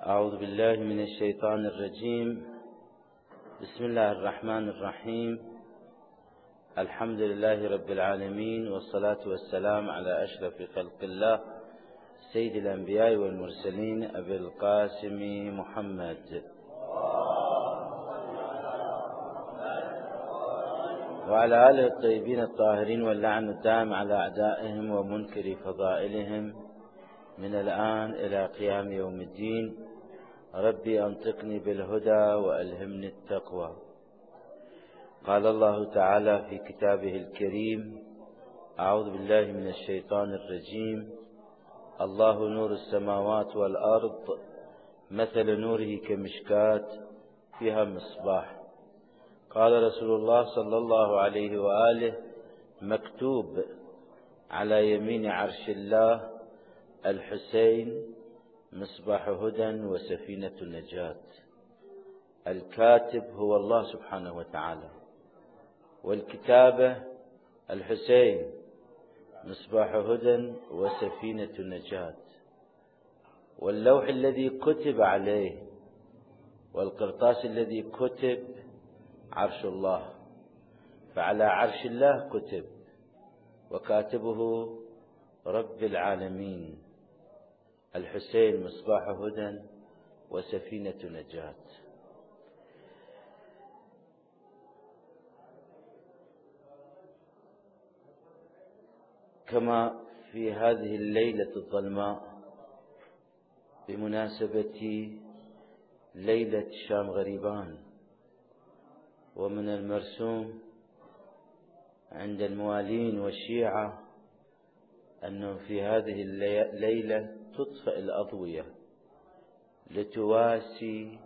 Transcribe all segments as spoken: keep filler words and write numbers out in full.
أعوذ بالله من الشيطان الرجيم. بسم الله الرحمن الرحيم. الحمد لله رب العالمين، والصلاة والسلام على أشرف خلق الله سيد الأنبياء والمرسلين أبي القاسم محمد وعلى آله الطيبين الطاهرين، واللعن الدائم على أعدائهم ومنكر فضائلهم من الآن إلى قيام يوم الدين. ربي أنطقني بالهدى وألهمني التقوى. قال الله تعالى في كتابه الكريم: أعوذ بالله من الشيطان الرجيم. الله نور السماوات والأرض، مثل نوره كمشكاة فيها مصباح. قال رسول الله صلى الله عليه وآله: مكتوب على يمين عرش الله الحسين مصباح هدى وسفينة النجاة. الكاتب هو الله سبحانه وتعالى، والكتابة الحسين مصباح هدى وسفينة النجاة، واللوح الذي كتب عليه والقرطاس الذي كتب عرش الله، فعلى عرش الله كتب، وكاتبه رب العالمين. الحسين مصباح هدى وسفينة نجاة. كما في هذه الليلة الظلماء بمناسبة ليلة شام غريبان، ومن المرسوم عند الموالين والشيعة أنه في هذه الليلة تطفئ الأضوية لتواسي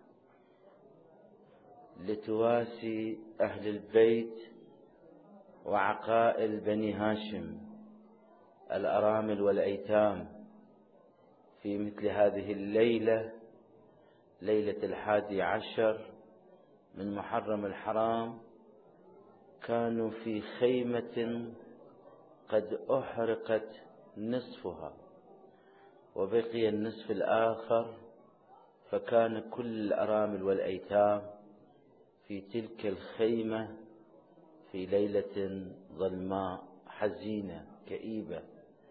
لتواسي أهل البيت وعقائل بني هاشم الأرامل والأيتام في مثل هذه الليلة، ليلة الحادي عشر من محرم الحرام. كانوا في خيمة قد أحرقت نصفها وبقي النصف الآخر، فكان كل الأرامل والأيتام في تلك الخيمة في ليلة ظلماء حزينة كئيبة.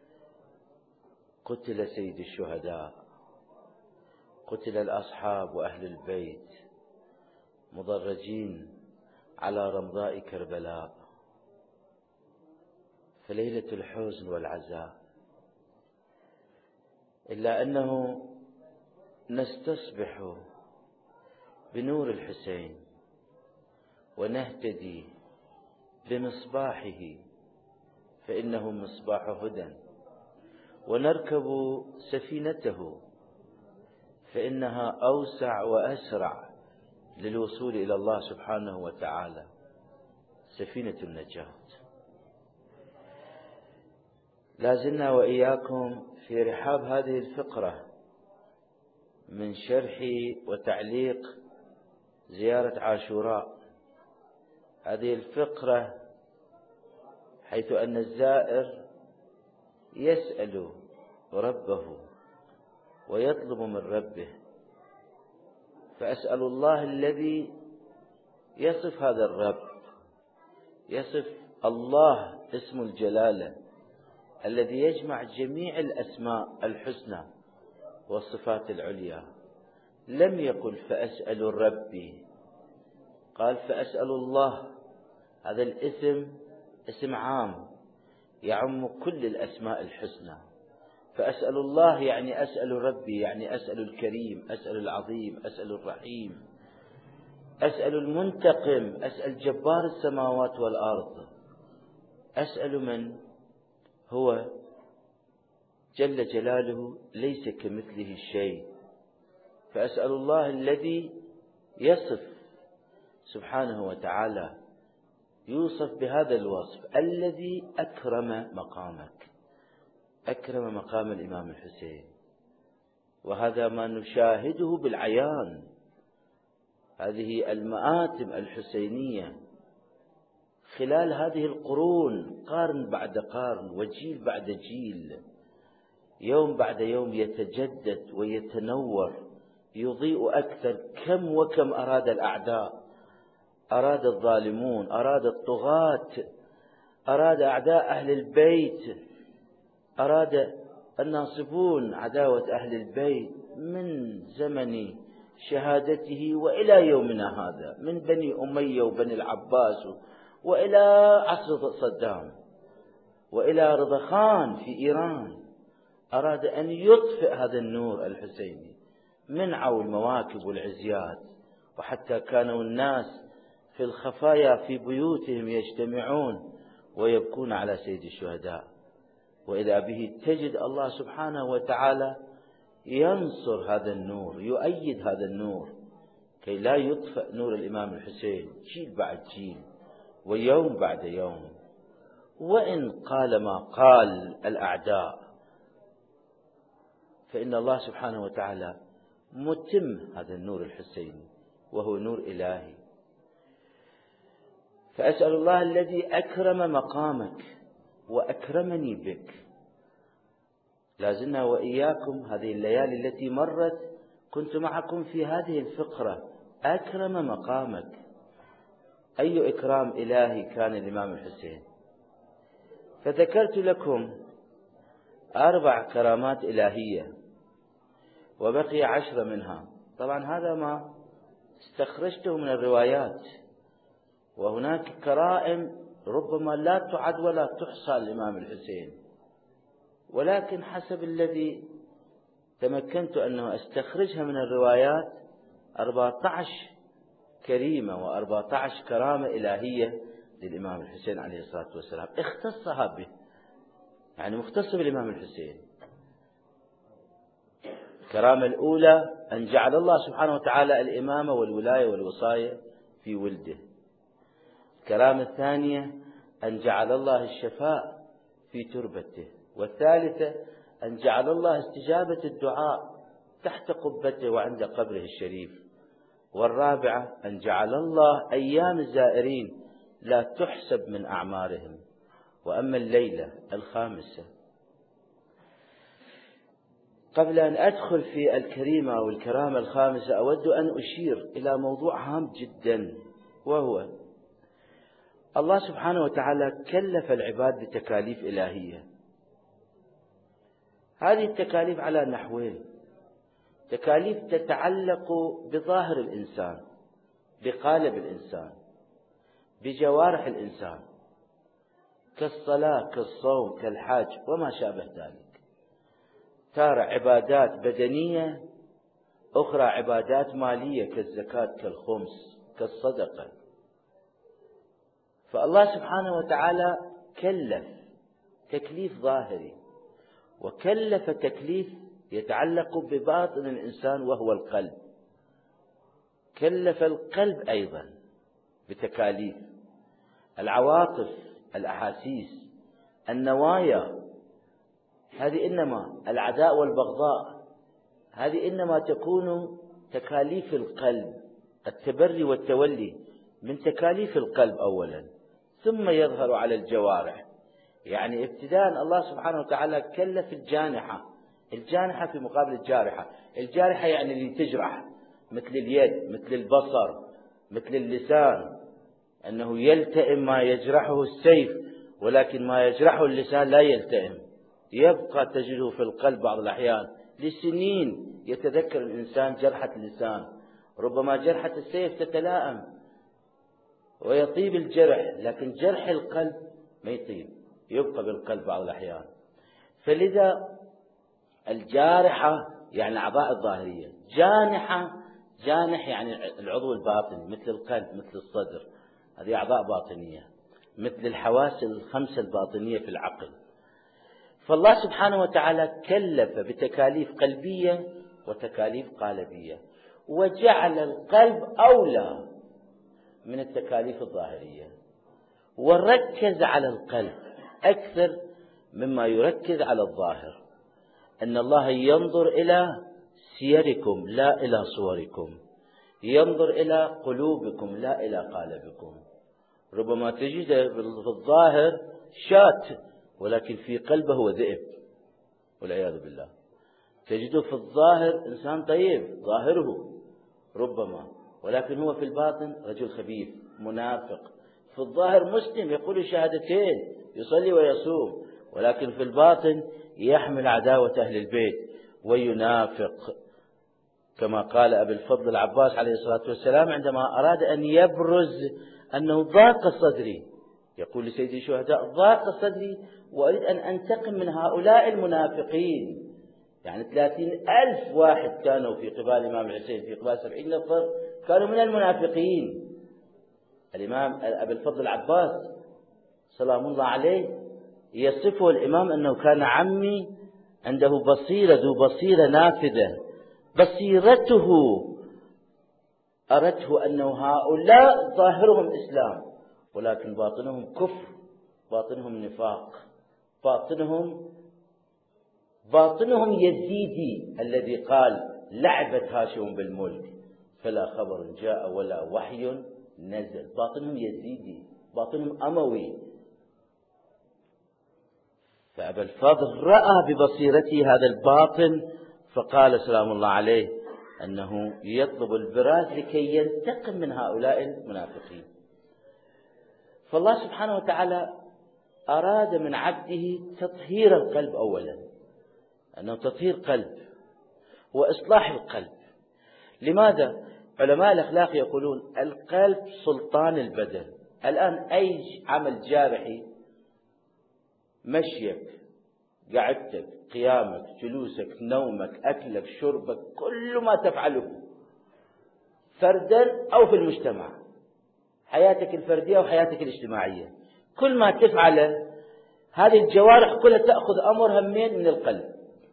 قتل سيد الشهداء، قتل الأصحاب وأهل البيت مضرجين على رمضاء كربلاء. فليلة الحزن والعزاء، إلا أنه نستصبح بنور الحسين ونهتدي بمصباحه، فإنه مصباح هدى، ونركب سفينته فإنها أوسع وأسرع للوصول إلى الله سبحانه وتعالى، سفينة النجاة. لازلنا وإياكم في رحاب هذه الفقرة من شرح وتعليق زيارة عاشوراء. هذه الفقرة حيث أن الزائر يسأل ربه ويطلب من ربه، فأسأل الله الذي يصف هذا الرب، يصف الله اسم الجلالة الذي يجمع جميع الأسماء الحسنى والصفات العليا. لم يقل فأسأل ربي، قال فأسأل الله. هذا الاسم اسم عام يعم كل الأسماء الحسنى. فأسأل الله يعني أسأل ربي، يعني أسأل الكريم، أسأل العظيم، أسأل الرحيم، أسأل المنتقم، أسأل جبار السماوات والأرض، أسأل من هو جل جلاله ليس كمثله شيء. فأسأل الله الذي يصف سبحانه وتعالى، يوصف بهذا الوصف الذي أكرم مقامك، أكرم مقام الإمام الحسين. وهذا ما نشاهده بالعيان، هذه المآتم الحسينية خلال هذه القرون، قرن بعد قرن وجيل بعد جيل، يوم بعد يوم يتجدد ويتنور يضيء أكثر. كم وكم أراد الأعداء، أراد الظالمون، أراد الطغاة، أراد أعداء أهل البيت، أراد الناصبون عداوة أهل البيت من زمن شهادته وإلى يومنا هذا، من بني أمية وبني العباس وإلى عصر صدام وإلى رضخان في إيران. أراد أن يطفئ هذا النور الحسيني، منعوا المواكب والعزيات، وحتى كانوا الناس في الخفايا في بيوتهم يجتمعون ويبكون على سيد الشهداء. وإذا به تجد الله سبحانه وتعالى ينصر هذا النور، يؤيد هذا النور كي لا يطفئ نور الإمام الحسين جيل بعد جيل ويوم بعد يوم. وإن قال ما قال الأعداء فإن الله سبحانه وتعالى متم هذا النور الحسيني، وهو نور إلهي. فأسأل الله الذي أكرم مقامك وأكرمني بك. لازلنا وإياكم هذه الليالي التي مرت كنت معكم في هذه الفقرة، أكرم مقامك. أي إكرام إلهي كان الإمام الحسين. فذكرت لكم أربع كرامات إلهية وبقي عشرة منها. طبعا هذا ما استخرجته من الروايات، وهناك كرائم ربما لا تعد ولا تحصى الإمام الحسين، ولكن حسب الذي تمكنت أنه أستخرجها من الروايات أربعة عشر كريمة وأربعة عشر كرامة إلهية للإمام الحسين عليه الصلاة والسلام اختصها به، يعني مختصة بالإمام الحسين. الكرامة الأولى أن جعل الله سبحانه وتعالى الإمامة والولاية والوصاية في ولده. الكرامة الثانية أن جعل الله الشفاء في تربته. والثالثة أن جعل الله استجابة الدعاء تحت قبته وعند قبره الشريف. والرابعة أن جعل الله أيام الزائرين لا تحسب من أعمارهم. وأما الليلة الخامسة، قبل أن أدخل في الكريمة أو الكرامة الخامسة أود أن أشير إلى موضوع هام جدا، وهو الله سبحانه وتعالى كلف العباد بتكاليف إلهية. هذه التكاليف على نحوين: تكاليف تتعلق بظاهر الإنسان، بقالب الإنسان، بجوارح الإنسان، كالصلاة كالصوم كالحج وما شابه ذلك. تارة عبادات بدنية، أخرى عبادات مالية كالزكاة كالخمس كالصدقة. فالله سبحانه وتعالى كلف تكليف ظاهري، وكلف تكليف يتعلق بباطن الإنسان وهو القلب. كلف القلب أيضا بتكاليف العواطف، الأحاسيس، النوايا. هذه إنما العداء والبغضاء، هذه إنما تكون تكاليف القلب. التبري والتولي من تكاليف القلب أولا، ثم يظهر على الجوارح. يعني ابتداء الله سبحانه وتعالى كلف الجانحة، الجانحة في مقابل الجارحة. الجارحة يعني اللي تجرح، مثل اليد، مثل البصر، مثل اللسان، أنه يلتئم ما يجرحه السيف، ولكن ما يجرحه اللسان لا يلتئم، يبقى تجده في القلب بعض الأحيان لسنين. يتذكر الإنسان جرحة اللسان، ربما جرحة السيف تتلائم ويطيب الجرح، لكن جرح القلب ما يطيب، يبقى بالقلب بعض الأحيان. فلذا الجارحة يعني الأعضاء الظاهرية، جانحة جانح يعني العضو الباطني مثل القلب مثل الصدر، هذه أعضاء باطنية، مثل الحواس الخمسة الباطنية في العقل. فالله سبحانه وتعالى كلف بتكاليف قلبية وتكاليف قالبية، وجعل القلب أولى من التكاليف الظاهرية، وركز على القلب أكثر مما يركز على الظاهر. أن الله ينظر إلى سيركم لا إلى صوركم، ينظر إلى قلوبكم لا إلى قالبكم. ربما تجد في الظاهر شاة، ولكن في قلبه هو ذئب والعياذ بالله. تجده في الظاهر إنسان طيب ظاهره ربما، ولكن هو في الباطن رجل خبيث منافق. في الظاهر مسلم يقول الشهادتين يصلي ويصوم، ولكن في الباطن يحمل عداوة أهل البيت وينافق، كما قال أبي الفضل العباس عليه الصلاة والسلام عندما أراد أن يبرز أنه ضاق صدري، يقول لسيد الشهداء ضاق صدري وأريد أن أنتقم من هؤلاء المنافقين. يعني ثلاثين ألف واحد كانوا في قبال الإمام الحسين، في قبال سبعين نفر كانوا من المنافقين. الإمام أبي الفضل العباس سلام الله عليه يصفه الإمام أنه كان عمي عنده بصيرة، ذو بصيرة نافذة، بصيرته أرته أنه هؤلاء ظاهرهم إسلام ولكن باطنهم كفر، باطنهم نفاق، باطنهم باطنهم يزيدي الذي قال لعبة هاشم بالملك فلا خبر جاء ولا وحي نزل. باطنهم يزيدي، باطنهم أموي. فأبا الفضل رأى ببصيرته هذا الباطن فقال سلام الله عليه أنه يطلب البراز لكي ينتقم من هؤلاء المنافقين. فالله سبحانه وتعالى أراد من عبده تطهير القلب أولا، أنه تطهير قلب وإصلاح القلب. لماذا؟ علماء الأخلاق يقولون القلب سلطان البدن. الآن أي عمل جارحي، مشيك، قعدتك، قيامك، جلوسك، نومك، أكلك، شربك، كل ما تفعله فردا أو في المجتمع، حياتك الفردية وحياتك الاجتماعية، كل ما تفعله هذه الجوارح كلها تأخذ أمرها منين؟ من القلب.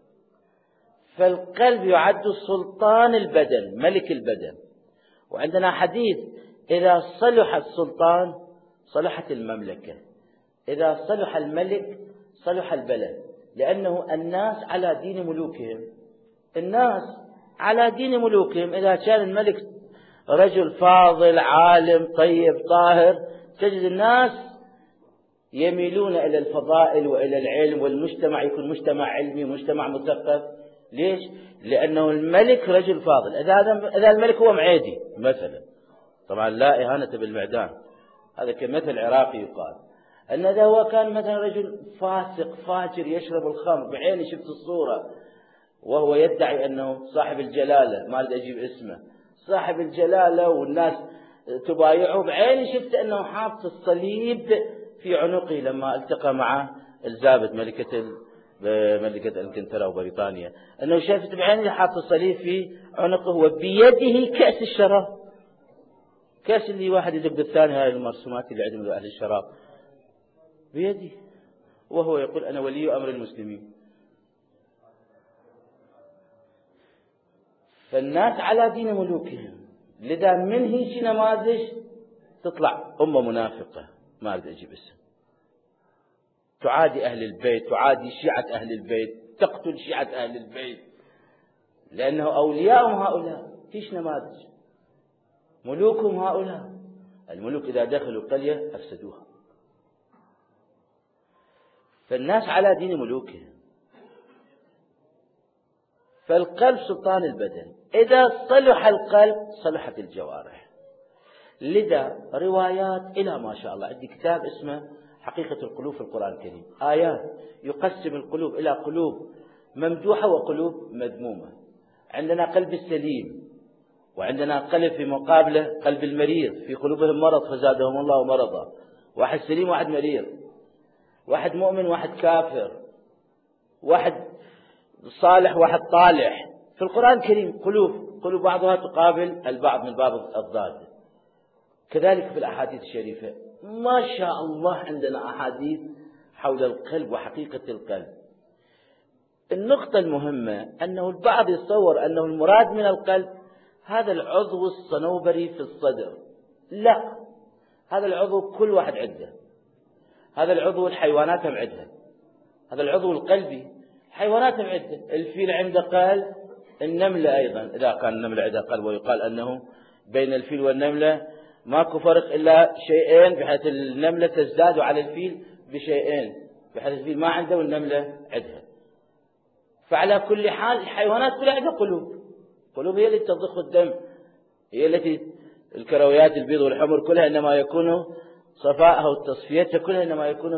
فالقلب يعد سلطان البدن، ملك البدن. وعندنا حديث إذا صلح السلطان صلحت المملكة، إذا صلح الملك صلح البلد، لأنه الناس على دين ملوكهم، الناس على دين ملوكهم. إذا كان الملك رجل فاضل عالم طيب طاهر تجد الناس يميلون إلى الفضائل وإلى العلم، والمجتمع يكون مجتمع علمي مجتمع مثقف. ليش؟ لأنه الملك رجل فاضل. إذا الملك هو معيدي مثلا، طبعا لا إهانة بالمعدان، هذا كمثل عراقي يقال، أن إذا هو كان مثلا رجل فاسق فاجر يشرب الخمر، بعيني شفت الصورة وهو يدعي أنه صاحب الجلالة، ما أريد أجيب اسمه، صاحب الجلالة والناس تبايعه، بعيني شفت أنه حاط الصليب في عنقه لما التقى مع الزابت ملكة ملكة انجلترا وبريطانيا، أنه شافت بعيني حاط الصليب في عنقه وبيده كأس الشراب، كأس اللي واحد يدق بالثاني، هاي المرسومات اللي عندهم أهل الشراب بيدي، وهو يقول أنا ولي أمر المسلمين. فالناس على دين ملوكهم، لذا من هيك نماذج تطلع أمة منافقة، ما أريد أجيب اسم، تعادي أهل البيت، تعادي شيعة أهل البيت، تقتل شيعة أهل البيت، لأنه أولياءهم هؤلاء. فيش نماذج، ملوكهم هؤلاء. الملوك إذا دخلوا قرية أفسدوها. فالناس على دين ملوكهم. فالقلب سلطان البدن، إذا صلح القلب صلحت الجوارح. لذا روايات إلى ما شاء الله، عندي كتاب اسمه حقيقة القلوب في القرآن الكريم، آيات يقسم القلوب إلى قلوب ممدوحة وقلوب مذمومة. عندنا قلب السليم، وعندنا قلب في مقابله قلب المريض، في قلوبهم مرض فزادهم الله مرضا، واحد سليم واحد مريض، واحد مؤمن واحد كافر، واحد صالح واحد طالح. في القرآن الكريم قلوب قلوب بعضها تقابل البعض من باب الضاد. كذلك في الأحاديث الشريفة ما شاء الله عندنا أحاديث حول القلب وحقيقة القلب. النقطة المهمة أنه البعض يتصور أنه المراد من القلب هذا العضو الصنوبري في الصدر. لا، هذا العضو كل واحد عنده. هذا العضو الحيوانات هم عندها، هذا العضو القلبي الحيوانات هم عندها. الفيل عنده قلب، النملة أيضا إذا كان النملة عندها قلب، ويقال أنه بين الفيل والنملة ماكو فرق إلا شيئين، بحيث النملة تزداد على الفيل بشيئين، بحيث الفيل ما عنده والنملة عندها. فعلى كل حال الحيوانات كلها عندها قلوب، قلوب هي التي تضخ الدم، هي التي الكرويات البيض والحمر كلها إنما يكون صفائها وتصفيتها كلها إنما يكون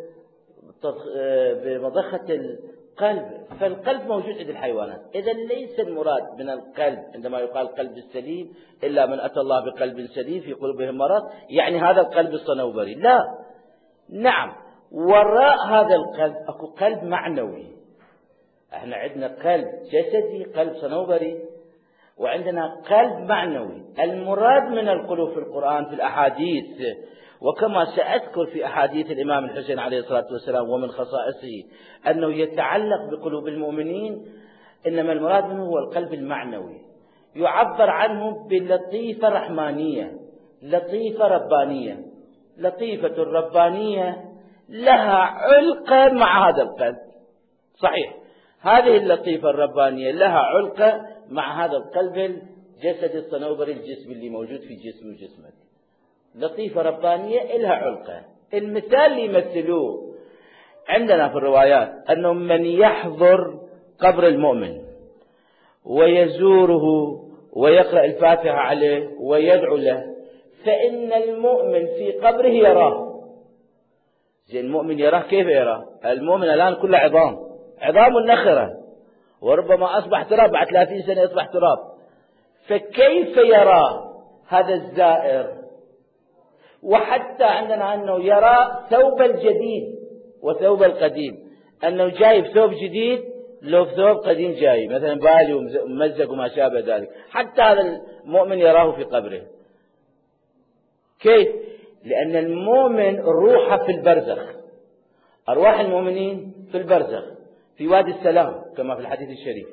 بمضخة القلب. فالقلب موجود عند الحيوانات. إذا ليس المراد من القلب عندما يقال القلب السليم إلا من أتى الله بقلب سليم في قلوبهم مرض، يعني هذا القلب الصنوبري، لا. نعم، وراء هذا القلب أكو قلب معنوي. احنا عندنا قلب جسدي، قلب صنوبري، وعندنا قلب معنوي. المراد من القلوب في القرآن في الأحاديث، وكما سأذكر في أحاديث الإمام الحسين عليه الصلاة والسلام ومن خصائصه أنه يتعلق بقلوب المؤمنين، إنما المراد منه هو القلب المعنوي، يعبر عنه بلطيفة رحمانية، لطيفة ربانية. لطيفة ربانية لها علقة مع هذا القلب، صحيح، هذه اللطيفة الربانية لها علقة مع هذا القلب الجسد الصنوبري، الجسم اللي موجود في جسم وجسمك. لطيفة ربانية لها علقة. المثال اللي يمثلوه عندنا في الروايات أنه من يحضر قبر المؤمن ويزوره ويقرأ الفاتحة عليه ويدعو له، فإن المؤمن في قبره يراه. زي المؤمن يراه، كيف يراه؟ المؤمن الآن كله عظام، عظام النخرة، وربما أصبح تراب بعد ثلاثين سنة يصبح تراب. فكيف يراه هذا الزائر؟ وحتى عندنا أنه يرى ثوب الجديد وثوب القديم، أنه جايب ثوب جديد لو ثوب قديم جاي مثلا بالي وممزق وما شابه ذلك، حتى هذا المؤمن يراه في قبره. كيف؟ لأن المؤمن روحه في البرزخ، أرواح المؤمنين في البرزخ في وادي السلام كما في الحديث الشريف.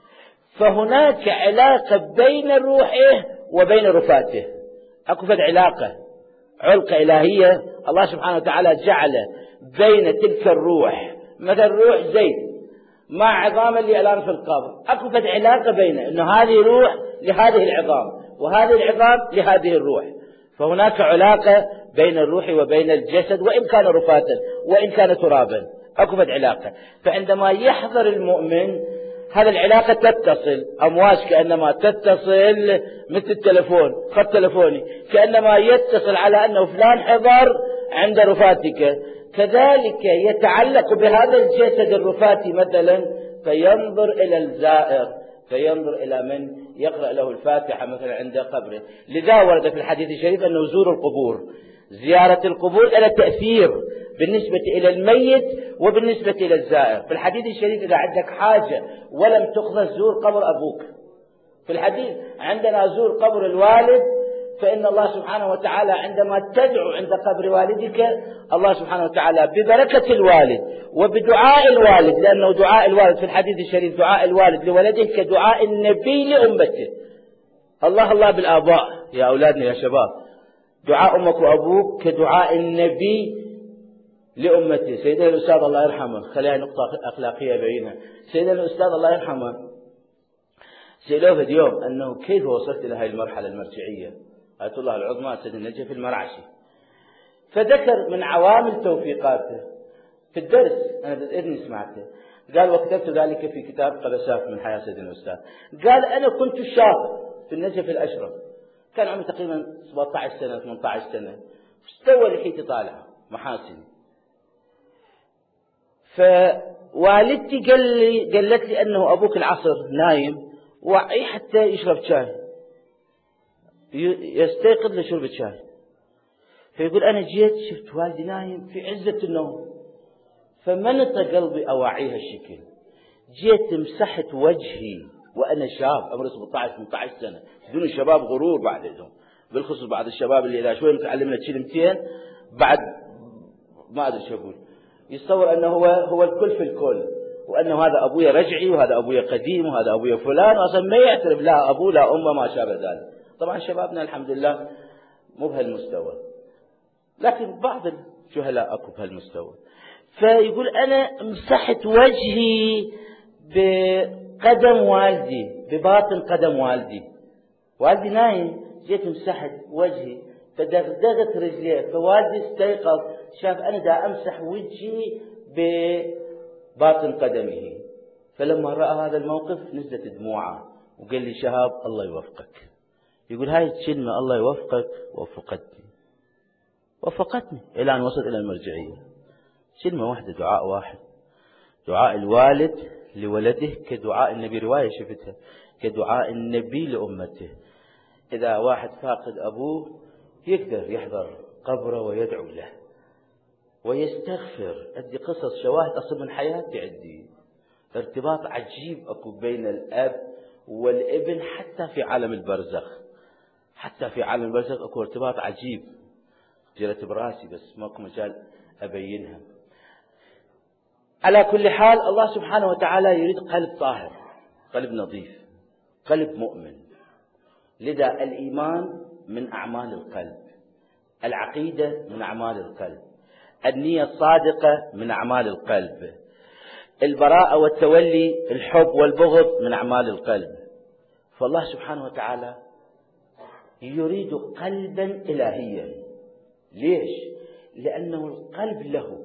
فهناك علاقة بين روحه وبين رفاته، أكو فد علاقة، علقة إلهية الله سبحانه وتعالى جعل بين تلك الروح، مثل روح زيد مع عظام اللي الآن في القبر، أكو فد علاقة بينه، إنه هذه روح لهذه العظام وهذه العظام لهذه الروح. فهناك علاقة بين الروح وبين الجسد، وإن كان رفاتا وإن كان ترابا، أكو فد علاقة. فعندما يحضر المؤمن هذه العلاقة تتصل، أمواج كأنما تتصل مثل التلفون، خط تلفوني، كأنما يتصل على أنه فلان حضر عند رفاتك، كذلك يتعلق بهذا الجسد الرفاتي مثلا، فينظر إلى الزائر، فينظر إلى من يقرأ له الفاتحة مثلا عند قبره. لذا ورد في الحديث الشريف أنه زور القبور، زيارة القبور لها تأثير بالنسبة إلى الميت وبالنسبة إلى الزائر. في الحديث الشريف إذا عندك حاجة ولم تقضى زور قبر أبوك. في الحديث عندنا زور قبر الوالد، فإن الله سبحانه وتعالى عندما تدعو عند قبر والدك، الله سبحانه وتعالى ببركة الوالد وبدعاء الوالد، لأنه دعاء الوالد في الحديث الشريف دعاء الوالد لولده كدعاء النبي لأمته. الله الله بالآباء يا أولادنا يا شباب، دعاء أمك وأبوك كدعاء النبي لأمته. سيدنا الأستاذ الله يرحمه، خليها نقطة أخلاقية بينها، سيدنا الأستاذ الله يرحمه سألوه في اليوم أنه كيف وصلت إلى هذه المرحلة المرجعية، آية الله العظمى سيد النجف المرعشي، فذكر من عوامل توفيقاته في الدرس، أنا بإذن سمعته، قال وكتبت ذلك في كتاب قبسات من حياة سيدنا الأستاذ. قال أنا كنت شاب في النجف الأشرف، كان عمري تقريبا سبعة عشر سنة ثمانية عشر سنة، استوى لحيتي طالعة محاسن. فوالدتي قال لي قالت لي أنه أبوك العصر نايم وعي حتى يشرب شاي، يستيقظ لشرب شاي. فيقول أنا جيت شفت والدي نايم في عزة النوم، فمنط قلبي أواعيها الشكل، جيت مسحت وجهي وأنا شاب عمري سبعة عشر ثمانية عشر سنة، دون الشباب غرور بعدهم، بالخصوص بعض الشباب اللي إذا شوي متعلمنا كلمتين بعد ما أدري شو أقول، يتصور أنه هو هو الكل في الكل، وأنه هذا أبويا رجعي وهذا أبويا قديم وهذا أبويا فلان، أصلا ما يعترف لا أبوه لا أمه ما شابه ذلك. طبعا شبابنا الحمد لله مو بهالمستوى، لكن بعض الجهلاء أكو بهالمستوى. فيقول أنا مسحت وجهي بقدم والدي، بباطن قدم والدي، والدي نايم، جيت مسحت وجهي فدغدغت رجليه، فوالدي استيقظ شاف أنا دا أمسح وجهي بباطن قدمه، فلما رأى هذا الموقف نزلت دموعه وقال لي شهاب الله يوفقك. يقول هاي الكلمة الله يوفقك وفقتني وفقتني إلى أن وصلت إلى المرجعية. كلمة واحدة، دعاء واحد، دعاء الوالد لولده كدعاء النبي، رواية شفتها كدعاء النبي لأمته. إذا واحد فاقد أبوه يقدر يحضر قبره ويدعو له ويستغفر. عندي قصص شواهد أصل من حياتي، عندي ارتباط عجيب أكو بين الأب والابن حتى في عالم البرزخ، حتى في عالم البرزخ أكو ارتباط عجيب جرت براسي بس ماكو مجال أبينها. على كل حال الله سبحانه وتعالى يريد قلب طاهر، قلب نظيف، قلب مؤمن. لذا الإيمان من أعمال القلب، العقيدة من أعمال القلب، النية الصادقة من أعمال القلب، البراءة والتولي، الحب والبغض من أعمال القلب. فالله سبحانه وتعالى يريد قلبا إلهيا. ليش؟ لأنه القلب له.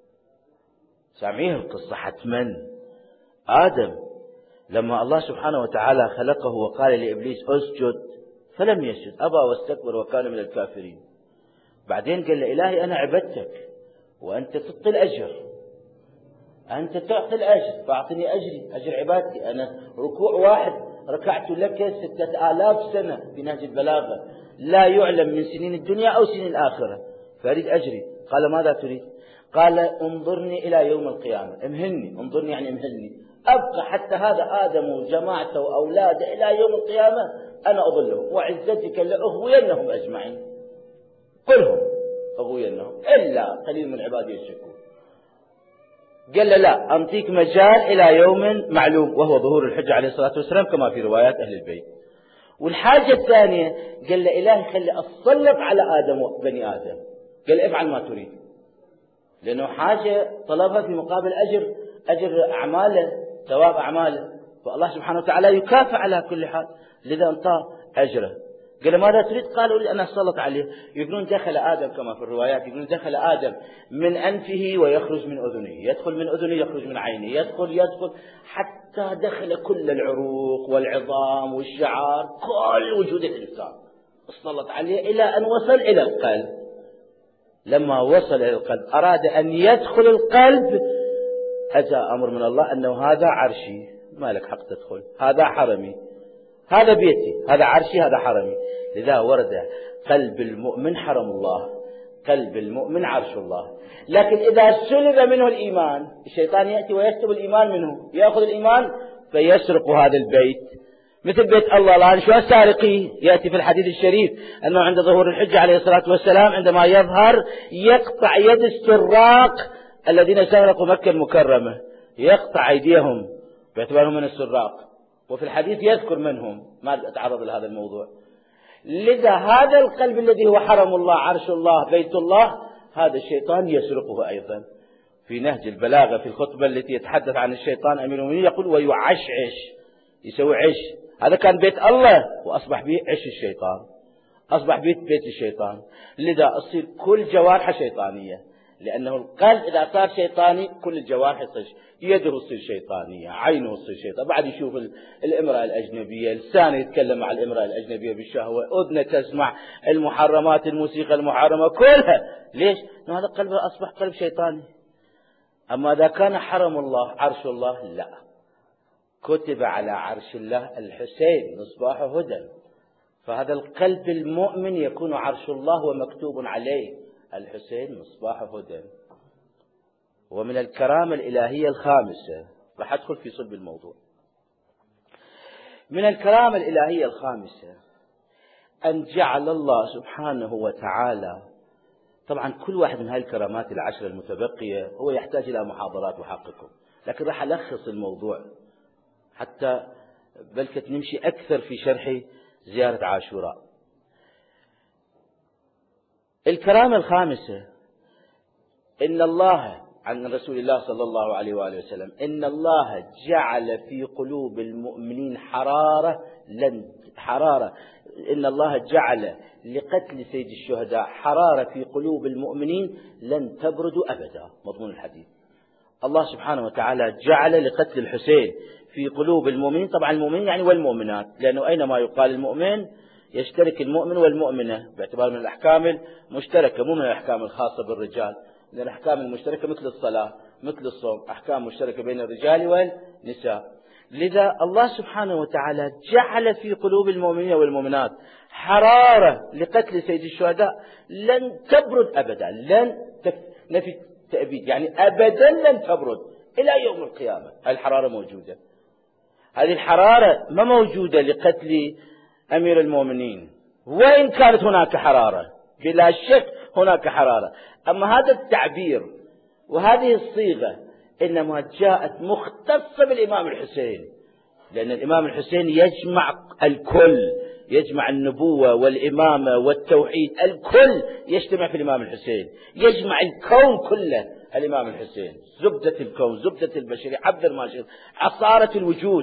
سامعين القصة حتما. آدم لما الله سبحانه وتعالى خلقه وقال لإبليس اسجد فلم يسجد، أبى واستكبر وكان من الكافرين. بعدين قال له إلهي أنا عبدتك وأنت تعطي الأجر، أنت تعطي الأجر فأعطني أجري، أجر عبادتي. أنا ركوع واحد ركعت لك ستة آلاف سنة في نهج البلاغة، لا يعلم من سنين الدنيا أو سنين الآخرة، فأريد أجري. قال ماذا تريد؟ قال انظرني إلى يوم القيامة. امهلني، انظرني يعني امهلني، أبقى حتى هذا آدم وجماعته وأولاده إلى يوم القيامة أنا أضلهم وعزتك لأغوينهم أجمعين، كلهم أغوينهم إلا قليل من عبادي الشكور. قال له لا، أنطيك مجال إلى يوم معلوم وهو ظهور الحجة عليه الصلاة والسلام كما في روايات أهل البيت. والحاجة الثانية قال له إلهي خلي أتسلط على آدم وبني آدم. قال افعل ما تريد، لأنه حاجة طلبها في مقابل أجر، أجر أعماله، ثواب أعماله، فالله سبحانه وتعالى يكافئ على كل حال. لذا انطاه أجره. قال ماذا تريد؟ قال أريد أن أسلط عليه. يقولون دخل آدم كما في الروايات، يقولون دخل آدم من أنفه ويخرج من أذنه، يدخل من أذنه يخرج من عينه، يدخل يدخل حتى دخل كل العروق والعظام والشعر، كل وجود الإنسان اسلط عليه إلى أن وصل إلى القلب. لما وصل إلى القلب أراد أن يدخل القلب، أجاء أمر من الله أنه هذا عرشي ما لك حق تدخل، هذا حرمي، هذا بيتي، هذا عرشي، هذا حرمي. لذا ورد قلب المؤمن حرم الله، قلب المؤمن عرش الله. لكن إذا سلب منه الإيمان، الشيطان يأتي ويسلب الإيمان منه، يأخذ الإيمان فيسرق هذا البيت، مثل بيت الله الآن. شو السارقي؟ يأتي في الحديث الشريف أنه عند ظهور الحجة عليه الصلاة والسلام عندما يظهر يقطع يد السراق الذين سرقوا مكة المكرمة، يقطع أيديهم باعتبارهم من السراق، وفي الحديث يذكر منهم، ما أتعرض لهذا الموضوع. لذا هذا القلب الذي هو حرم الله، عرش الله، بيت الله، هذا الشيطان يسرقه أيضا. في نهج البلاغة في الخطبة التي يتحدث عن الشيطان أمير المؤمنين يقول ويعشعش، يسوي عش. هذا كان بيت الله وأصبح به عش الشيطان، أصبح بيت بيت الشيطان. لذا أصير كل جوارح شيطانية، لأنه القلب إذا صار شيطاني كل الجوارح تصير، يده تصير شيطانية، عينه تصير شيطان، بعد يشوف الامرأة الأجنبية، لسانه يتكلم مع الامرأة الأجنبية بالشهوة، أذنه تسمع المحرمات، الموسيقى المحرمة كلها. ليش؟ لأن هذا قلبه أصبح قلب شيطاني. أما إذا كان حرم الله عرش الله، لا، كتب على عرش الله الحسين مصباح هدى، فهذا القلب المؤمن يكون عرش الله ومكتوب عليه الحسين مصباح هدى. ومن الكرامة الإلهية الخامسة، راح أدخل في صلب الموضوع. من الكرامة الإلهية الخامسة أن جعل الله سبحانه وتعالى، طبعا كل واحد من هذه الكرامات العشر المتبقية هو يحتاج إلى محاضرات وحقكم، لكن راح ألخص الموضوع حتى بلكت نمشي أكثر في شرح زيارة عاشوراء. الكرامة الخامسة إن الله، عن رسول الله صلى الله عليه وآله وسلم، إن الله جعل في قلوب المؤمنين حرارة لن حرارة إن الله جعل لقتل سيد الشهداء حرارة في قلوب المؤمنين لن تبرد أبدا، مضمون الحديث. الله سبحانه وتعالى جعل لقتل الحسين في قلوب المؤمنين، طبعا المؤمنين يعني والمؤمنات، لأنه أينما يقال المؤمن يشترك المؤمن والمؤمنة باعتبار من الأحكام المشتركة، مو من الأحكام الخاصة بالرجال، من الأحكام المشتركة مثل الصلاة مثل الصوم، أحكام مشتركة بين الرجال والنساء. لذا الله سبحانه وتعالى جعل في قلوب المؤمنين والمؤمنات حرارة لقتل سيد الشهداء لن تبرد أبدا، لن نفي تأبيد، يعني أبدا لن تبرد إلى يوم القيامة. هذه الحرارة موجودة، هذه الحرارة ما موجودة لقتل أمير المؤمنين، وإن كانت هناك حرارة بلا شك هناك حرارة، أما هذا التعبير وهذه الصيغة إنما جاءت مختصة بالإمام الحسين، لأن الإمام الحسين يجمع الكل، يجمع النبوة والإمامة والتوحيد، الكل يجتمع في الإمام الحسين، يجمع الكون كله الإمام الحسين، زبدة الكون، زبدة البشرية، عبد الماشر، عصارة الوجود،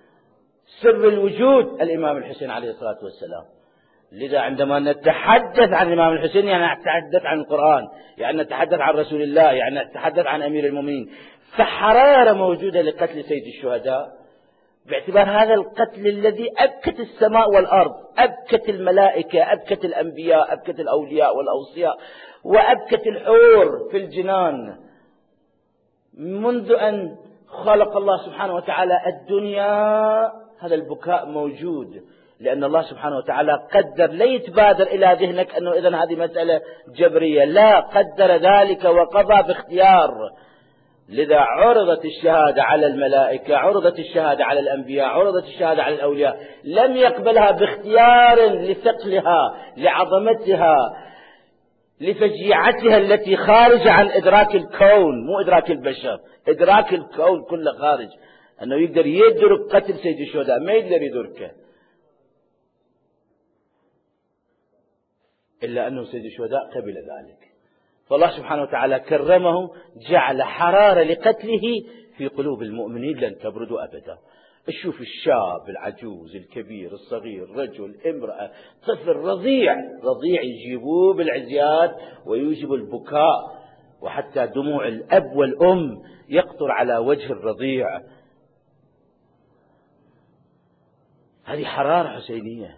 سر الوجود الإمام الحسين عليه الصلاة والسلام. لذا عندما نتحدث عن الإمام الحسين يعني نتحدث عن القرآن، يعني نتحدث عن رسول الله، يعني نتحدث عن أمير المؤمنين. فحرارة موجودة لقتل سيد الشهداء باعتبار هذا القتل الذي أبكت السماء والأرض، أبكت الملائكة، أبكت الأنبياء، أبكت الأولياء والأوصياء، وأبكت الحور في الجنان منذ أن خلق الله سبحانه وتعالى الدنيا. هذا البكاء موجود لأن الله سبحانه وتعالى قدر. لا يتبادر إلى ذهنك أنه إذن هذه مسألة جبرية، لا، قدر ذلك وقضى باختيار. لذا عرضت الشهادة على الملائكة، عرضت الشهادة على الأنبياء، عرضت الشهادة على الأولياء، لم يقبلها باختيار لثقلها، لعظمتها، لفجيعتها التي خارجة عن إدراك الكون، مو إدراك البشر، إدراك الكون كله خارج، أنه يقدر يدرك قتل سيد الشهداء، ما يقدر يدركه إلا أنه سيد الشهداء قبل ذلك. فالله سبحانه وتعالى كرمه، جعل حرارة لقتله في قلوب المؤمنين لن تبردوا أبدا. تشوف الشاب، العجوز، الكبير، الصغير، رجل، امرأة، طفل رضيع، رضيع يجيبوه بالعزيات ويوجب البكاء، وحتى دموع الأب والأم يقطر على وجه الرضيع. هذه حرارة حسينية.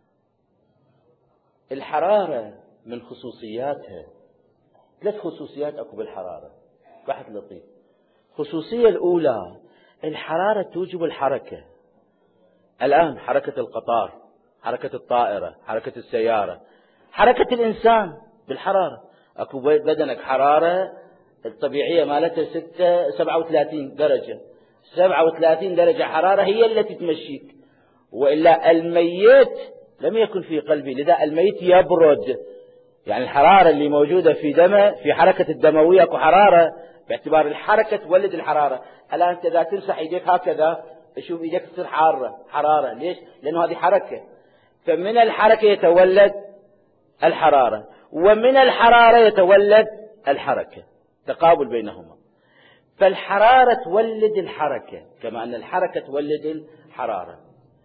الحرارة من خصوصياتها ثلاث خصوصيات أكو بالحرارة، بحث لطيف. خصوصية الأولى الحرارة توجب الحركة. الآن حركة القطار، حركة الطائرة، حركة السيارة، حركة الإنسان بالحرارة. أكو بدنك حرارة الطبيعية مالتها ستة سبعة وثلاثين درجة، سبعة وثلاثين درجة حرارة هي التي تمشيك، وإلا الميت لم يكن في قلبي. لذا الميت يبرد، يعني الحرارة اللي موجودة في دمه، في حركة الدموية اكو حرارة، باعتبار الحركة تولد الحرارة. الآن أنت إذا تمسح إيديك هكذا تشوف إيديك تصير حارة، حرارة. ليش؟ لأنه هذه حركة، فمن الحركة يتولد الحرارة، ومن الحرارة يتولد الحركة، تقابل بينهما. فالحرارة تولد الحركة كما أن الحركة تولد الحرارة.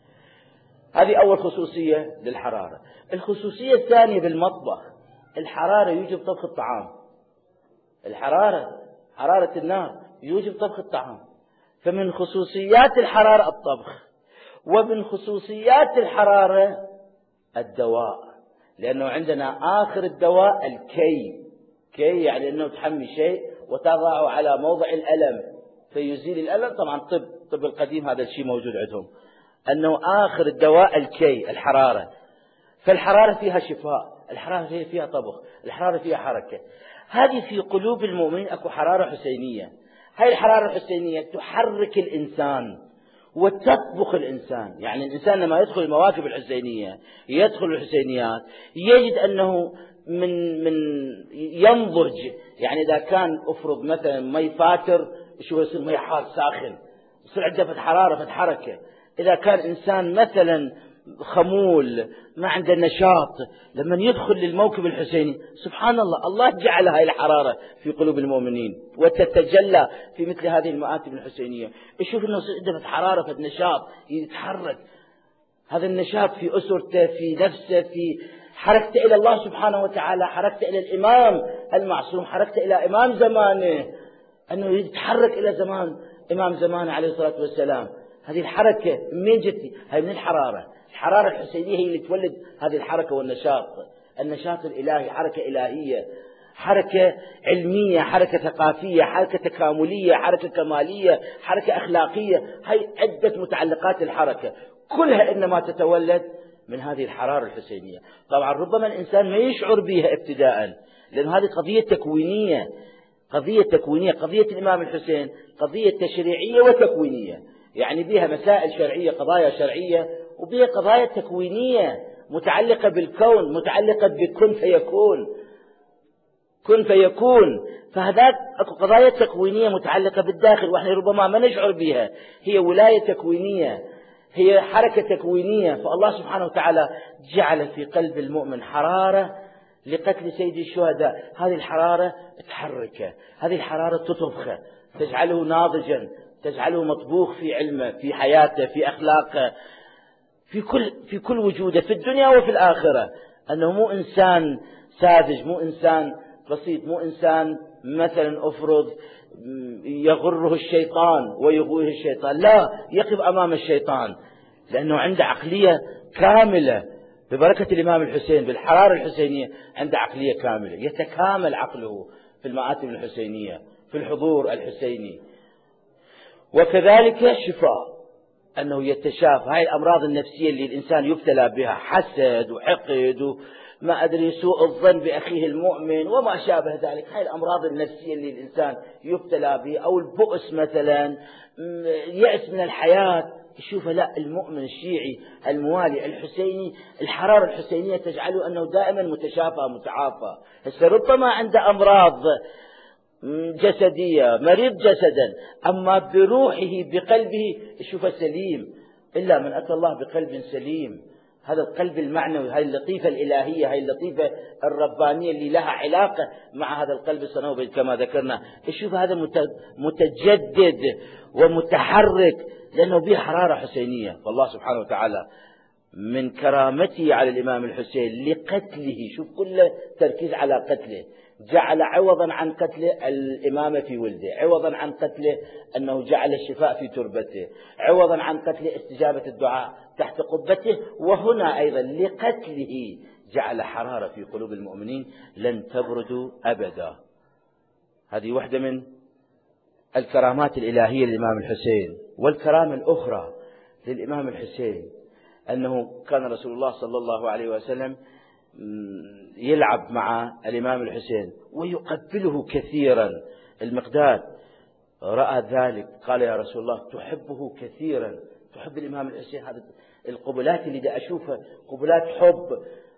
هذه أول خصوصية للحرارة. الخصوصية الثانية بالمطبخ، الحرارة يوجب طبخ الطعام. الحرارة، حرارة النار يوجب طبخ الطعام. فمن خصوصيات الحرارة الطبخ، ومن خصوصيات الحرارة الدواء، لأنه عندنا آخر الدواء الكي. كي يعني أنه تحمي شيء وتضعه على موضع الألم فيزيل الألم. طبعا طب طب القديم هذا الشيء موجود عندهم، أنه آخر الدواء الكي، الحرارة. فالحرارة فيها شفاء، الحرارة فيها طبخ، الحرارة فيها حركة. هذه في قلوب المؤمنين أكو حرارة حسينية. هاي الحرارة الحسينية تحرك الإنسان وتطبخ الإنسان. يعني الإنسان لما يدخل المواكب الحسينية، يدخل الحسينيات، يجد أنه من من ينضج. يعني إذا كان أفرض مثلا مي فاتر، شو يصير مي حار ساخن، يصير عنده فت حرارة فت حركة. إذا كان إنسان مثلا خمول ما عنده نشاط، لما يدخل للموكب الحسيني سبحان الله، الله جعل هاي الحرارة في قلوب المؤمنين وتتجلى في مثل هذه المآتب الحسينية. يشوف أنه عنده حرارة فت نشاط، يتحرك. هذا النشاط في أسرته، في نفسه، في حركته إلى الله سبحانه وتعالى، حركته إلى الإمام المعصوم، حركته إلى إمام زمانه، أنه يتحرك إلى زمان إمام زمان عليه الصلاة والسلام. هذه الحركة من جتي؟ هاي من الحرارة. الحرارة الحسينية هي اللي تولد هذه الحركة والنشاط. النشاط الإلهي حركة إلهية، حركة علمية، حركة ثقافية، حركة تكاملية، حركة كمالية، حركة أخلاقية. هاي عدة متعلقات الحركة كلها إنما تتولد من هذه الحرارة الحسينية. طبعا ربما الإنسان ما يشعر بها ابتداء، لأن هذه قضية تكوينية، قضية تكوينية. قضية الإمام الحسين قضية تشريعية وتكوينية، يعني بها مسائل شرعية، قضايا شرعية، وبها قضايا تكوينية متعلقة بالكون، متعلقة بكن فيكون، كن فيكون. فهذاك اكو قضايا تكوينية متعلقة بالداخل، واحنا ربما ما نشعر بها. هي ولاية تكوينية، هي حركة تكوينية. فالله سبحانه وتعالى جعل في قلب المؤمن حرارة لقتل سيد الشهداء. هذه الحرارة تحركه، هذه الحرارة تطبخه، تجعله ناضجا، تجعله مطبوخ في علمه، في حياته، في أخلاقه، في كل في كل وجوده في الدنيا وفي الآخرة. أنه مو إنسان ساذج، مو إنسان بسيط، مو إنسان مثلا أفرض يغره الشيطان ويغويه الشيطان، لا، يقف أمام الشيطان، لأنه عنده عقلية كاملة ببركة الإمام الحسين، بالحرارة الحسينية عنده عقلية كاملة، يتكامل عقله في المآتم الحسينية، في الحضور الحسيني. وكذلك الشفاء، أنه يتشافى هاي الأمراض النفسية اللي الإنسان يبتلى بها، حسد وحقد وما أدري سوء الظن بأخيه المؤمن وما شابه ذلك. هاي الأمراض النفسية اللي الإنسان يبتلى بها، أو البؤس مثلا، يأس من الحياة، يشوف لا، المؤمن الشيعي الموالي الحسيني الحرارة الحسينية تجعله أنه دائما متشافى متعافى. هسه ربما عنده أمراض جسدية، مريض جسدا، أما بروحه بقلبه يشوفه سليم، إلا من أتى الله بقلب سليم. هذا القلب المعنوي، هذه اللطيفة الإلهية، هذه اللطيفة الربانية اللي لها علاقة مع هذا القلب الصنوبي كما ذكرنا، يشوف هذا متجدد ومتحرك لأنه به حرارة حسينية. فالله سبحانه وتعالى من كرامته على الإمام الحسين لقتله، شوف كله تركيز على قتله، جعل عوضا عن قتله الإمامة في ولده، عوضا عن قتله أنه جعل الشفاء في تربته، عوضا عن قتله استجابة الدعاء تحت قبته. وهنا أيضا لقتله جعل حرارة في قلوب المؤمنين لن تبردوا أبدا. هذه واحدة من الكرامات الإلهية للإمام الحسين. والكرامة الأخرى للإمام الحسين أنه كان رسول الله صلى الله عليه وسلم يلعب مع الإمام الحسين ويقبله كثيرا. المقداد رأى ذلك قال يا رسول الله تحبه كثيرا، تحب الإمام الحسين، هذه القبلات اللي دا أشوفها قبلات حب،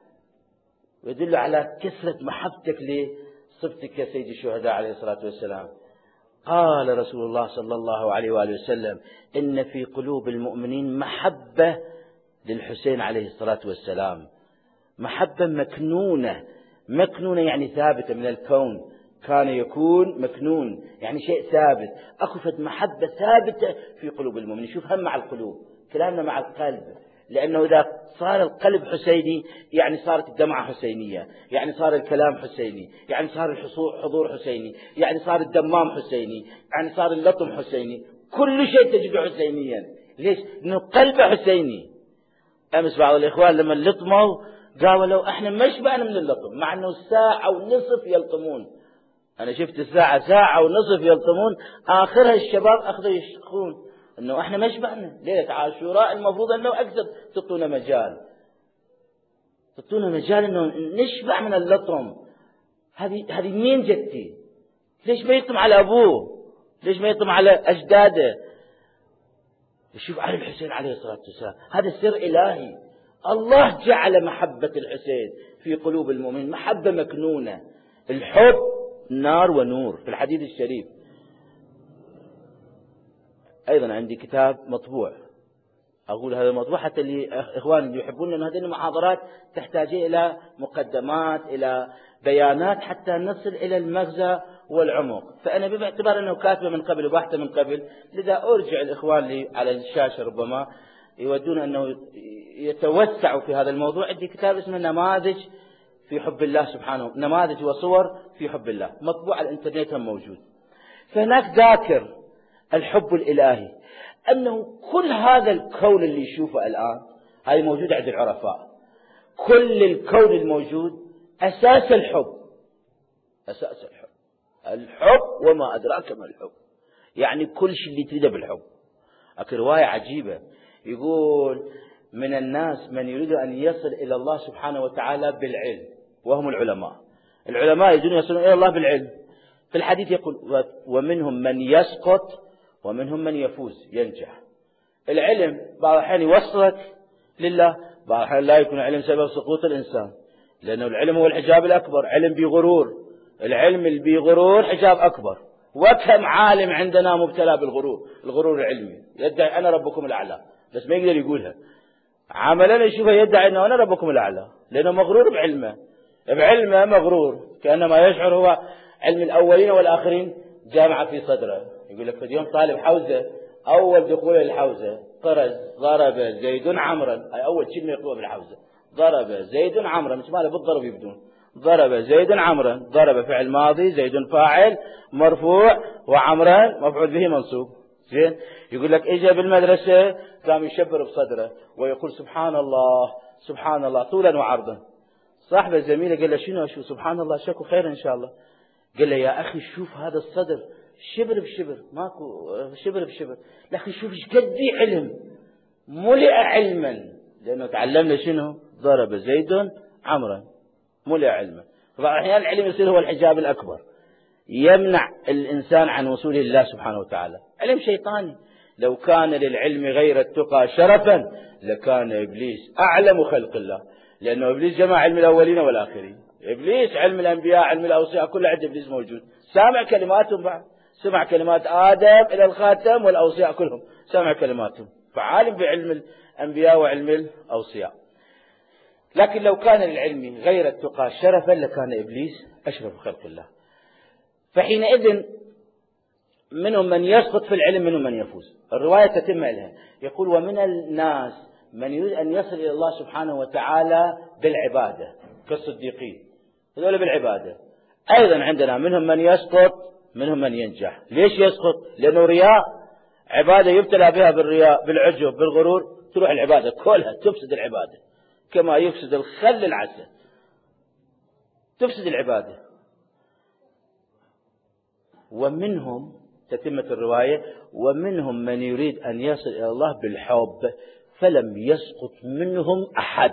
ويدل على كثرة محبتك لصفتك يا سيد الشهداء عليه الصلاة والسلام. قال رسول الله صلى الله عليه وآله وسلم إن في قلوب المؤمنين محبة للحسين عليه الصلاة والسلام، محبة مكنونة، مكنونة يعني ثابتة من الكون، كان يكون مكنون يعني شيء ثابت، أخفت محبة ثابتة في قلوب المؤمنين. شوف هم مع القلوب، كلامنا مع القلب، لأنه إذا صار القلب حسيني يعني صارت الدمعة حسينية، يعني صار الكلام حسيني، يعني صار الحضور حسيني، يعني صار الدمام حسيني، يعني صار اللطم حسيني، كل شيء تجده حسينيا. ليش؟ لأنه قلبه حسيني. أمس بعض الإخوان لما لطموا قالوا لو احنا ما شبعنا من اللطم، مع انه ساعة ونصف يلطمون. انا شفت الساعة ساعة ونصف يلطمون، اخرها الشباب اخذوا يشتكون انه احنا ما شبعنا. ليلة عاشوراء المفروض انه اكثر تعطونا مجال، تعطونا مجال انه نشبع من اللطم. هذه هذه مين جتي؟ ليش ما يطم على ابوه؟ ليش ما يطم على اجداده؟ يشوف علي الحسين عليه الصلاة والسلام، هذا سر الهي. الله جعل محبة الحسين في قلوب المؤمنين محبة مكنونة. الحب نار ونور في الحديث الشريف. أيضا عندي كتاب مطبوع، أقول هذا مطبوع حتى اللي إخواني اللي يحبون، أن هذه المحاضرات تحتاج إلى مقدمات، إلى بيانات حتى نصل إلى المغزى والعمق. فأنا باعتبار أنه كاتبه من قبل وباحثه من قبل، لذا أرجع الإخوان لي على الشاشة ربما يودون أنه يتوسعوا في هذا الموضوع. عندي كتاب اسمه نماذج في حب الله سبحانه، نماذج وصور في حب الله، مطبوع على الانترنت هم موجود. فهناك ذاكر الحب الإلهي، أنه كل هذا الكون اللي يشوفه الآن هاي موجود عند العرفاء، كل الكون الموجود أساس الحب، أساس الحب الحب وما أدراك ما الحب، يعني كل شيء اللي تريده بالحب. أكو رواية عجيبة يقول من الناس من يريد أن يصل إلى الله سبحانه وتعالى بالعلم وهم العلماء، العلماء يريدون يصلون إلى الله بالعلم. في الحديث يقول ومنهم من يسقط ومنهم من يفوز ينجح. العلم بعض الأحيان يوصلك لله، بعض الأحيان لا يكون العلم سبب سقوط الإنسان، لأنه العلم هو الحجاب الأكبر، علم بغرور، العلم اللي بغرور حجاب أكبر. وكم عالم عندنا مبتلى بالغرور، الغرور العلمي، يدعي أنا ربكم الأعلى بس ما يقدر يقولها، عملا يشوفه يدعي أنه أنا ربكم الأعلى، لأنه مغرور بعلمه، بعلمه مغرور، كأنما يشعر هو علم الأولين والآخرين جامعة في صدره. يقول لك في اليوم طالب حوزة أول دخوله للحوزة قرز ضرب زيد عمرا، أي أول كلمة يقوى بالحوزة، ضرب زيد عمرا، مش ماله بالضرب يبدون، ضرب زيد عمرا، ضرب فعل ماضي، زيد فاعل مرفوع، وعمرا مفعول به منصوب. زين، يقول لك اجى بالمدرسة قام يشبر بصدره ويقول سبحان الله سبحان الله طولا وعرضا. صاحبه زميله قال له شنو شو سبحان الله شكو خير ان شاء الله. قال له يا اخي شوف هذا الصدر شبر بشبر، ماكو شبر بشبر، لكن شوف ايش قد علم، ملئ علما، لانه تعلمنا شنو؟ ضرب زيد عمرا، ملئ علما. فبعض الاحيان العلم يصير هو الحجاب الاكبر، يمنع الانسان عن وصوله لله سبحانه وتعالى. علم شيطاني، لو كان للعلم غير التقى شرفا لكان ابليس اعلم خلق الله، لانه ابليس جمع علم الاولين والاخرين، ابليس علم الانبياء علم الاوصياء كله عند ابليس موجود، سامع كلماتهم بعد، سمع كلمات آدم إلى الخاتم والأوصياء كلهم سمع كلماتهم، فعالم بعلم الأنبياء وعلم الأوصياء. لكن لو كان للعلم غير التقى شرفا لكان إبليس أشرف خلق الله. فحينئذ منهم من يسقط في العلم منهم من يفوز. الرواية تتم لها، يقول ومن الناس من يريد أن يصل إلى الله سبحانه وتعالى بالعبادة كالصديقين، هذول بالعبادة. أيضا عندنا منهم من يسقط منهم من ينجح. ليش يسقط؟ لأنه رياء، عبادة يبتلى بها بالرياء بالعجب بالغرور، تروح العبادة كلها تفسد العبادة كما يفسد الخل العسل، تفسد العبادة. ومنهم تتمة الرواية ومنهم من يريد أن يصل إلى الله بالحب فلم يسقط منهم أحد.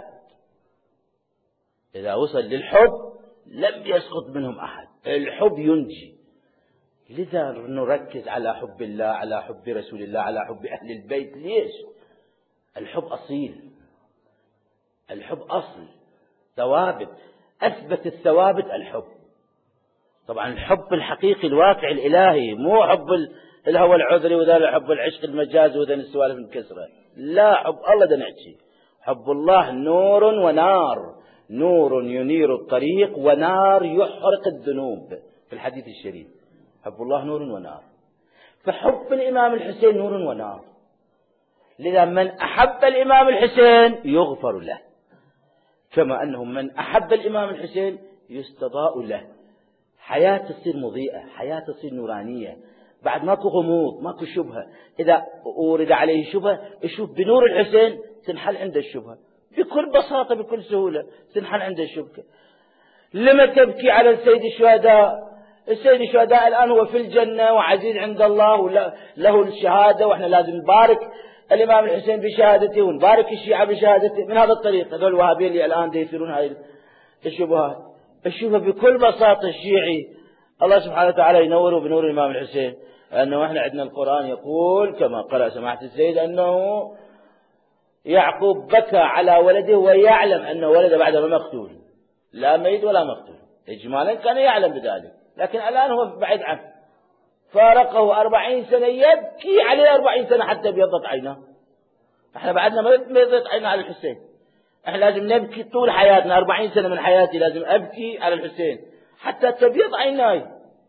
إذا وصل للحب لم يسقط منهم أحد، الحب ينجي. لذا نركز على حب الله، على حب رسول الله، على حب أهل البيت. ليش؟ الحب أصيل، الحب أصل ثوابت، أثبت الثوابت الحب. طبعا الحب الحقيقي الواقع الإلهي، مو حب الهوى العذري وذا حب العشق المجازي وذا السوالف الكسرة، لا، حب الله ده نحكي. حب الله نور ونار، نور ينير الطريق ونار يحرق الذنوب في الحديث الشريف. حب الله نور ونار، فحب الإمام الحسين نور ونار. لذا من أحب الإمام الحسين يغفر له، كما أنه من أحب الإمام الحسين يستضاء له، حياة تصير مضيئة، حياة تصير نورانية، بعد ماكو غموض ماكو شبهة. إذا أورد عليه شبهة يشوف بنور الحسين تنحل عنده الشبهة بكل بساطة بكل سهولة، تنحل عنده الشبهة. لما تبكي على السيد الشهداء، السيد الشهداء الآن هو في الجنة وعزيز عند الله وله الشهادة، وإحنا لازم نبارك الإمام الحسين بشهادته ونبارك الشيعة بشهادته. من هذا الطريق هذول الوهابيين اللي الآن يثيرون هذه الشبهات، الشبهة بكل بساطة الشيعي الله سبحانه وتعالى ينوره بنور الإمام الحسين، أنه إحنا عندنا القرآن يقول كما قرأ سماحة السيد أنه يعقوب بكى على ولده ويعلم أن ولده بعدما مقتول، لا ميت ولا مقتول، إجمالا كان يعلم بذلك، لكن الآن هو بعيد عنه، فارقه أربعين سنة يبكي عليه أربعين سنة حتى بيضت عيناه. احنا بعدنا ما بيضت عيننا على الحسين، احنا لازم نبكي طول حياتنا، أربعين سنة من حياتي لازم أبكي على الحسين حتى تبيض عيناي.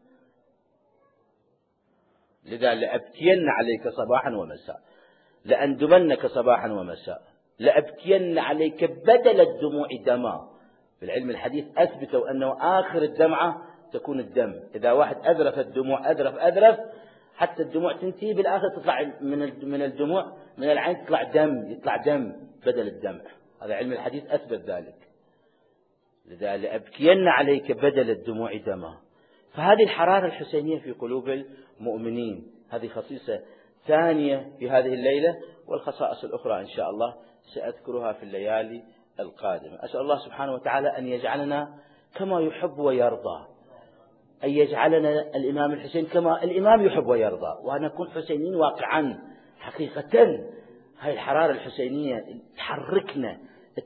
لذا لأبكين عليك صباحا ومساء، لأندمنك صباحا ومساء، لأبكين عليك بدل الدموع دما. في العلم الحديث أثبتوا أنه آخر الدمعة تكون الدم. إذا واحد أذرف الدموع أذرف أذرف حتى الدموع تنتهي، بالآخر تطلع من من الدموع من العين تطلع دم، يطلع دم بدل الدمع. هذا علم الحديث أثبت ذلك. لذا لأبكين عليك بدل الدموع دما. فهذه الحرارة الحسينية في قلوب المؤمنين، هذه خصيصة ثانية في هذه الليلة، والخصائص الأخرى إن شاء الله سأذكرها في الليالي القادمة. أسأل الله سبحانه وتعالى أن يجعلنا كما يحب ويرضى، أن يجعلنا الإمام الحسين كما الإمام يحب ويرضى، وأن نكون حسينيين واقعا حقيقة. هاي الحرارة الحسينية تحركنا،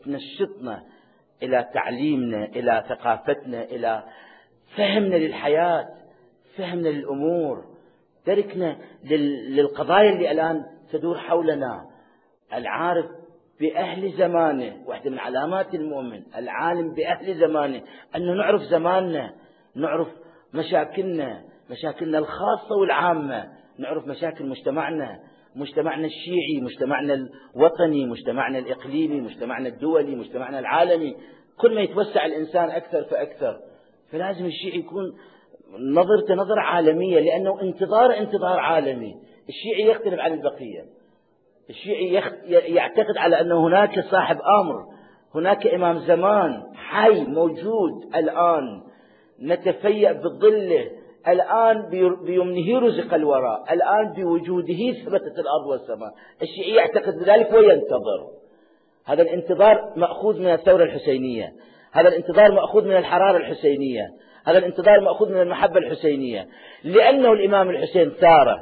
تنشطنا إلى تعليمنا، إلى ثقافتنا، إلى فهمنا للحياة، فهمنا للأمور، دركنا للقضايا اللي الآن تدور حولنا. العارف بأهل زمانه، واحدة من علامات المؤمن العالم بأهل زمانه، أنه نعرف زماننا، نعرف مشاكلنا، مشاكلنا الخاصة والعامة، نعرف مشاكل مجتمعنا، مجتمعنا الشيعي، مجتمعنا الوطني، مجتمعنا الإقليمي، مجتمعنا الدولي، مجتمعنا العالمي. كل ما يتوسع الإنسان أكثر فأكثر، فلازم الشيعي يكون نظرته نظرة عالمية، لأنه انتظار انتظار عالمي. الشيعي يختلف عن البقية. الشيعي يعتقد على أنه هناك صاحب أمر، هناك إمام زمان حي موجود الآن، نتفيأ بظله، الآن بيمنه رزق الوراء، الآن بوجوده ثبتت الأرض والسماء. الشيعي يعتقد بذلك وينتظر. هذا الانتظار مأخوذ من الثورة الحسينية، هذا الانتظار مأخوذ من الحرارة الحسينية، هذا الانتظار مأخوذ من المحبة الحسينية، لأنه الإمام الحسين ثار،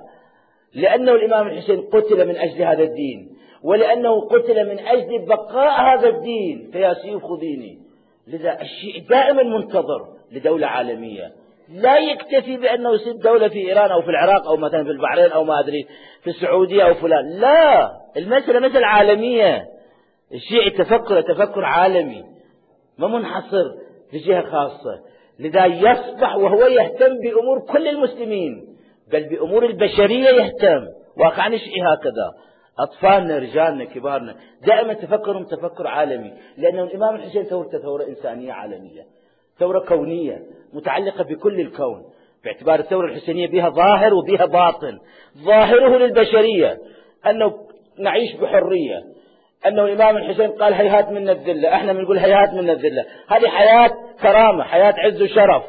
لأنه الإمام الحسين قتل من أجل هذا الدين، ولأنه قتل من أجل بقاء هذا الدين، فيا سيف خذيني. لذا الشيعي دائما منتظر لدولة عالمية، لا يكتفي بأنه يصير دولة في إيران أو في العراق أو مثلا في البحرين أو ما أدري في السعودية أو فلان، لا، المسألة مسألة عالمية. الشيعي تفكر تفكر عالمي، ما منحصر في جهة خاصة. لذا يصبح وهو يهتم بأمور كل المسلمين، بل بأمور البشرية يهتم. واقعا الشيعي هكذا، أطفالنا، رجالنا، كبارنا، دائما تفكرهم تفكر عالمي، لأنه الإمام الحسين ثورة ثورة إنسانية عالمية، ثورة كونية متعلقة بكل الكون، باعتبار الثورة الحسينية بها ظاهر وبها باطن. ظاهره للبشرية أنه نعيش بحرية، أنه الإمام الحسين قال هيهات من الذلة، احنا بنقول هيهات من الذلة. هذه حياة كرامة، حياة عز وشرف.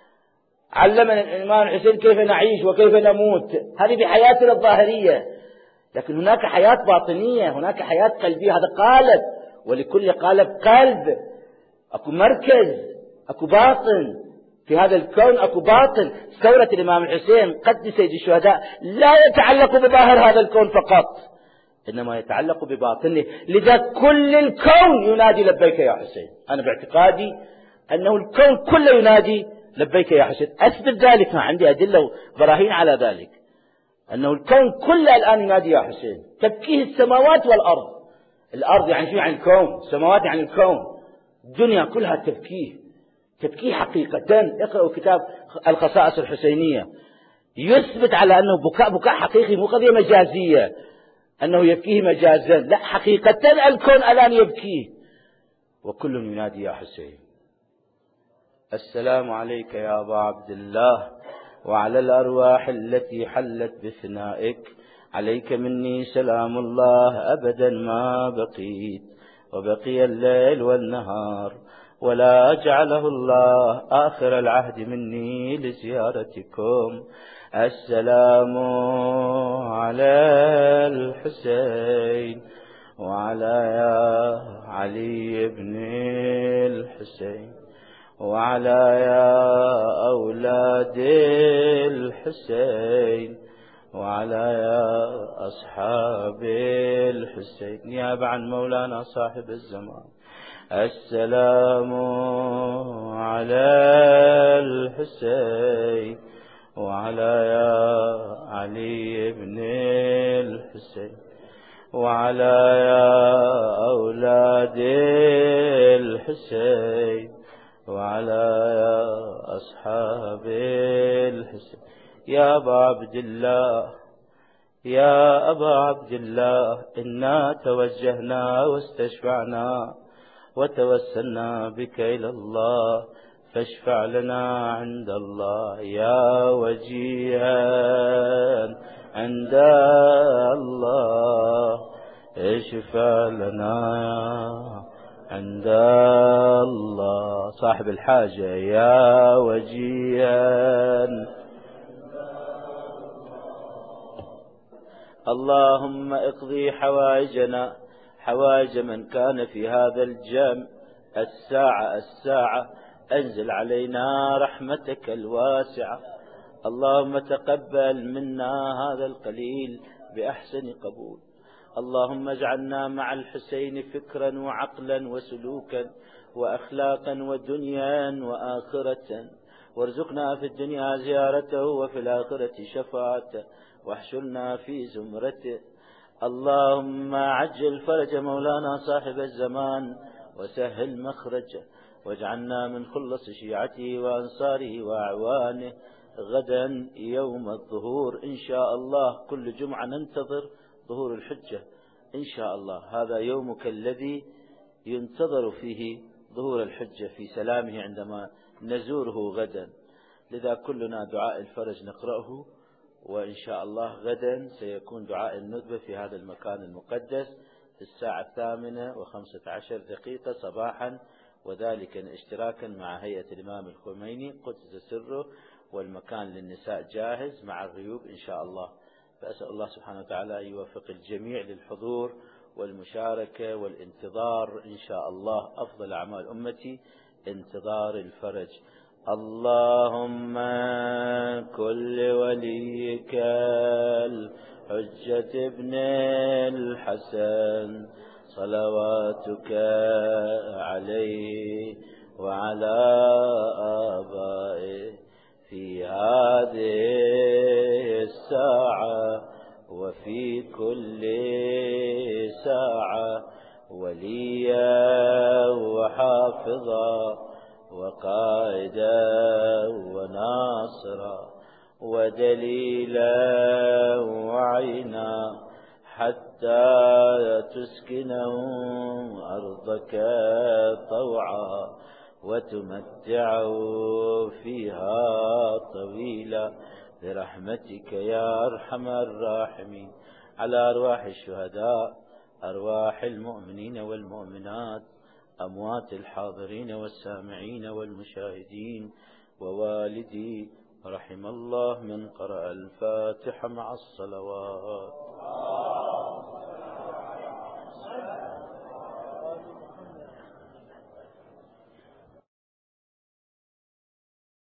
علمنا الإمام الحسين كيف نعيش وكيف نموت، هذه بحياتنا الظاهرية. لكن هناك حياة باطنية، هناك حياة قلبية، هذا قالب، ولكل قالب قلب. أكو مركز، أكو باطن في هذا الكون، أكو باطن. ثورة الإمام الحسين قد سيد الشهداء لا يتعلق بظاهر هذا الكون فقط، إنما يتعلق بباطنه. لذا كل الكون ينادي لبيك يا حسين. أنا باعتقادي أنه الكون كله ينادي لبيك يا حسين. أثبت ذلك، ما عندي أدلة وبراهين على ذلك، أنه الكون كله الآن ينادي يا حسين. تبكيه السماوات والأرض. الأرض يعني شو؟ يعني الكون. السماوات يعني الكون. الدنيا كلها تبكيه، تبكيه حقيقة. اقرأوا كتاب الخصائص الحسينية، يثبت على أنه بكاء بكاء حقيقي، مو قضية مجازية أنه يبكيه مجازا، لا، حقيقة الكون الآن يبكيه، وكل ينادي يا حسين. السلام عليك يا أبا عبد الله، وعلى الأرواح التي حلت بثنائك، عليك مني سلام الله أبدا ما بقيت، وبقي الليل والنهار، ولا جعله الله آخر العهد مني لزيارتكم. السلام على الحسين وعلى يا علي بن الحسين وعلى يا أولاد الحسين وعلى يا أصحاب الحسين، نيابة عن مولانا صاحب الزمان. السلام على الحسين وعلى يا علي بن الحسين وعلى يا أولاد الحسين وعلى يا أصحاب الحسين. يا أبا عبد الله، يا أبا عبد الله، إنا توجهنا واستشفعنا وتوسلنا بك إلى الله، فاشفع لنا عند الله يا وجيها عند الله، اشفع لنا عند الله. صاحب الحاجة يا وجيها. اللهم اقضي حوائجنا، حوائج من كان في هذا الجمع الساعة الساعة، أنزل علينا رحمتك الواسعة. اللهم تقبل منا هذا القليل بأحسن قبول. اللهم اجعلنا مع الحسين فكرا وعقلا وسلوكا وأخلاقا ودنيا وآخرة، وارزقنا في الدنيا زيارته وفي الآخرة شفاعته، واحشرنا في زمرته. اللهم عجل فرج مولانا صاحب الزمان وسهل مخرجه، واجعلنا من خلص شيعته وأنصاره وأعوانه. غدا يوم الظهور إن شاء الله، كل جمعة ننتظر ظهور الحجة إن شاء الله. هذا يومك الذي ينتظر فيه ظهور الحجة في سلامه عندما نزوره غدا. لذا كلنا دعاء الفرج نقرأه، وإن شاء الله غدا سيكون دعاء الندبة في هذا المكان المقدس في الساعة الثامنة وخمسة عشر دقيقة صباحا، وذلك اشتراكا مع هيئة الإمام الخميني قدس سره، والمكان للنساء جاهز مع الغيوب إن شاء الله. فأسأل الله سبحانه وتعالى أن يوفق الجميع للحضور والمشاركة والانتظار إن شاء الله. أفضل أعمال أمتي انتظار الفرج. اللهم كل وليك الحجة ابن الحسن صلواتك عليه وعلى آبائه في هذه الساعة وفي كل ساعة وليا وحافظا وقائدا وناصرا ودليلا وعينا، حتى تسكنهم أرضك طوعا وتمتعوا فيها طويلا برحمتك يا أرحم الراحمين. على أرواح الشهداء، أرواح المؤمنين والمؤمنات، أموات الحاضرين والسامعين والمشاهدين ووالدي، رحم الله من قرأ الفاتحة مع الصلوات.